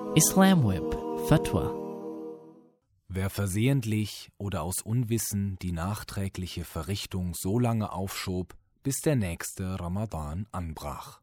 Islam Web Fatwa. Wer versehentlich oder aus Unwissen die nachträgliche Verrichtung so lange aufschob, bis der nächste Ramadan anbrach.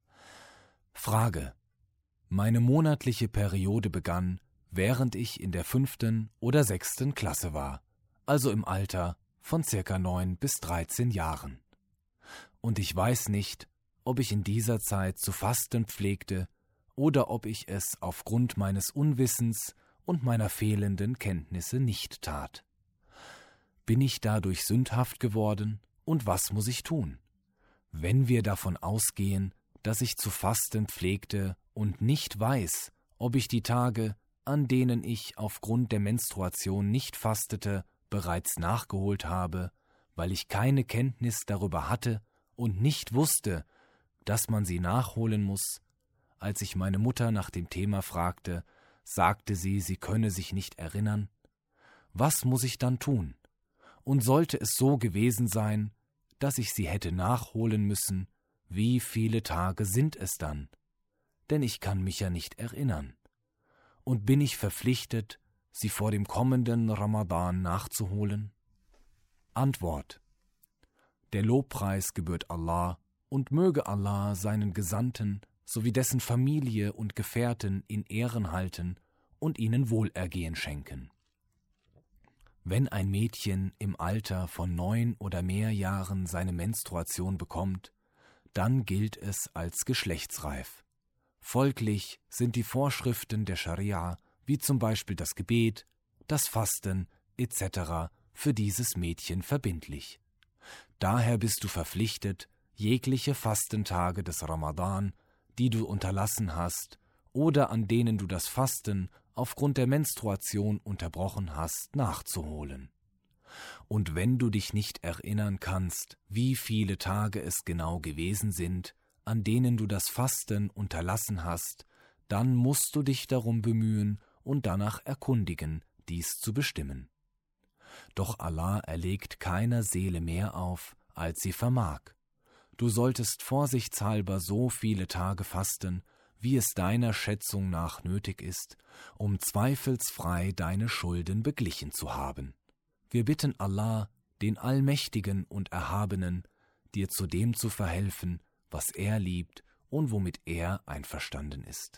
Frage: Meine monatliche Periode begann, während ich in der 5. oder 6. Klasse war, also im Alter von ca. 9 bis 13 Jahren. Und ich weiß nicht, ob ich in dieser Zeit zu fasten pflegte oder ob ich es aufgrund meines Unwissens und meiner fehlenden Kenntnisse nicht tat. Bin ich dadurch sündhaft geworden, und was muss ich tun? Wenn wir davon ausgehen, dass ich zu fasten pflegte und nicht weiß, ob ich die Tage, an denen ich aufgrund der Menstruation nicht fastete, bereits nachgeholt habe, weil ich keine Kenntnis darüber hatte und nicht wusste, dass man sie nachholen muss. Als ich meine Mutter nach dem Thema fragte, sagte sie, sie könne sich nicht erinnern. Was muss ich dann tun? Und sollte es so gewesen sein, dass ich sie hätte nachholen müssen, wie viele Tage sind es dann? Denn ich kann mich ja nicht erinnern. Und bin ich verpflichtet, sie vor dem kommenden Ramadan nachzuholen? Antwort: Der Lobpreis gebührt Allah, und möge Allah seinen Gesandten sowie dessen Familie und Gefährten in Ehren halten und ihnen Wohlergehen schenken. Wenn ein Mädchen im Alter von 9 oder mehr Jahren seine Menstruation bekommt, dann gilt es als geschlechtsreif. Folglich sind die Vorschriften der Scharia, wie zum Beispiel das Gebet, das Fasten etc., für dieses Mädchen verbindlich. Daher bist du verpflichtet, jegliche Fastentage des Ramadan, die du unterlassen hast oder an denen du das Fasten aufgrund der Menstruation unterbrochen hast, nachzuholen. Und wenn du dich nicht erinnern kannst, wie viele Tage es genau gewesen sind, an denen du das Fasten unterlassen hast, dann musst du dich darum bemühen und danach erkundigen, dies zu bestimmen. Doch Allah erlegt keiner Seele mehr auf, als sie vermag. Du solltest vorsichtshalber so viele Tage fasten, wie es deiner Schätzung nach nötig ist, um zweifelsfrei deine Schulden beglichen zu haben. Wir bitten Allah, den Allmächtigen und Erhabenen, dir zu dem zu verhelfen, was er liebt und womit er einverstanden ist.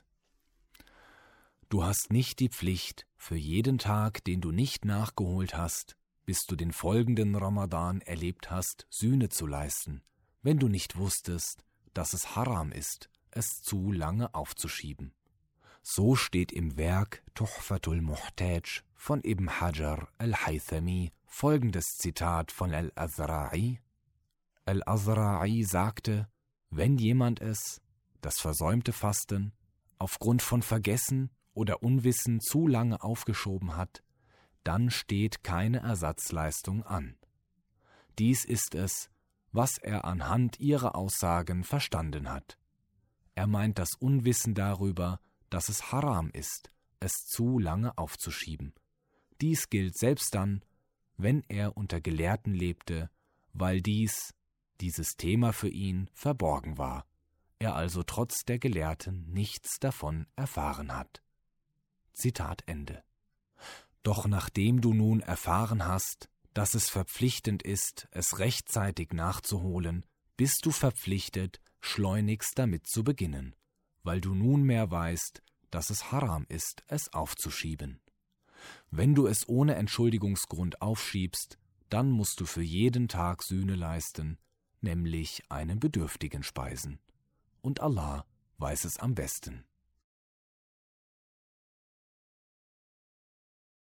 Du hast nicht die Pflicht, für jeden Tag, den du nicht nachgeholt hast, bis du den folgenden Ramadan erlebt hast, Sühne zu leisten, wenn du nicht wusstest, dass es Haram ist, es zu lange aufzuschieben. So steht im Werk Tuhfatul Muhtaj von Ibn Hajar al-Haythami folgendes Zitat von Al-Azra'i. Al-Azra'i sagte: Wenn jemand es, das versäumte Fasten, aufgrund von Vergessen oder Unwissen zu lange aufgeschoben hat, dann steht keine Ersatzleistung an. Dies ist es, was er anhand ihrer Aussagen verstanden hat. Er meint das Unwissen darüber, dass es Haram ist, es zu lange aufzuschieben. Dies gilt selbst dann, wenn er unter Gelehrten lebte, weil dieses Thema für ihn verborgen war, er also trotz der Gelehrten nichts davon erfahren hat. Zitat Ende. Doch nachdem du nun erfahren hast, dass es verpflichtend ist, es rechtzeitig nachzuholen, bist du verpflichtet, schleunigst damit zu beginnen, weil du nunmehr weißt, dass es Haram ist, es aufzuschieben. Wenn du es ohne Entschuldigungsgrund aufschiebst, dann musst du für jeden Tag Sühne leisten, nämlich einen Bedürftigen speisen. Und Allah weiß es am besten.